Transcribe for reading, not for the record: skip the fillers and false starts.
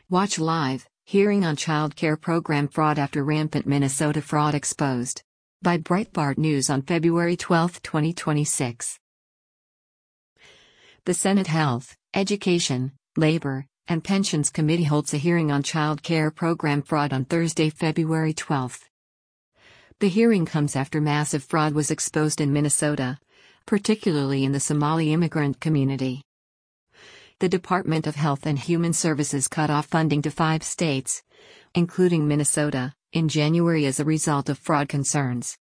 Watch live, hearing on child care program fraud after rampant Minnesota fraud exposed. By Breitbart News on February 12, 2026. The Senate Health, Education, Labor, and Pensions Committee holds a hearing on child care program fraud on Thursday, February 12. The hearing comes after massive fraud was exposed in Minnesota, particularly in the Somali immigrant community. The Department of Health and Human Services cut off funding to 5 states, including Minnesota, in January as a result of fraud concerns.